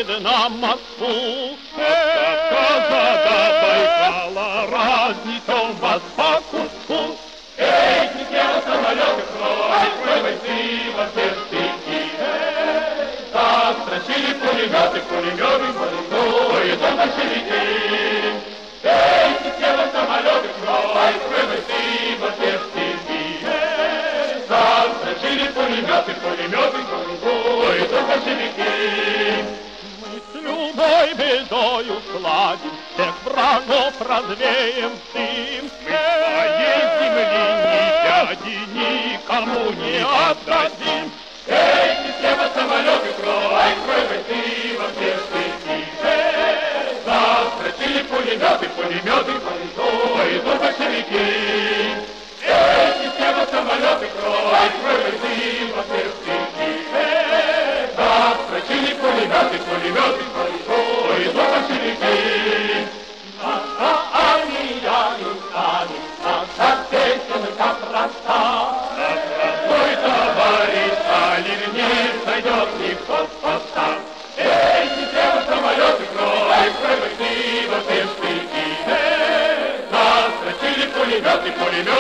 видно Москву. От Кавказа до Байкала разнесем вас по куску. Эй, летела самолеты, пройти во все стихи. Застрочили пулеметы, ой, это большевики. Эй, летела самолеты, пройти во все стихи. Застрочили пулеметы, ой, это большевики. Мы с любой бедою сладим, всех врагов развеем дым. Мы своей земли ни дяди никому не отдадим. Эй, система самолеты, крой ты во все стихи. Застрочили пулеметы, ой, идут большевики. Эй, система самолеты, крой ты во все стихи. Застрочили пулеметы, ой, идут большевики. Наша армия не станет, наша песня как проста. Мой товарищ Сталин не сойдет никто с поста. Эй, система самолеты, крой ты во все стихи. Застрочили пулеметы,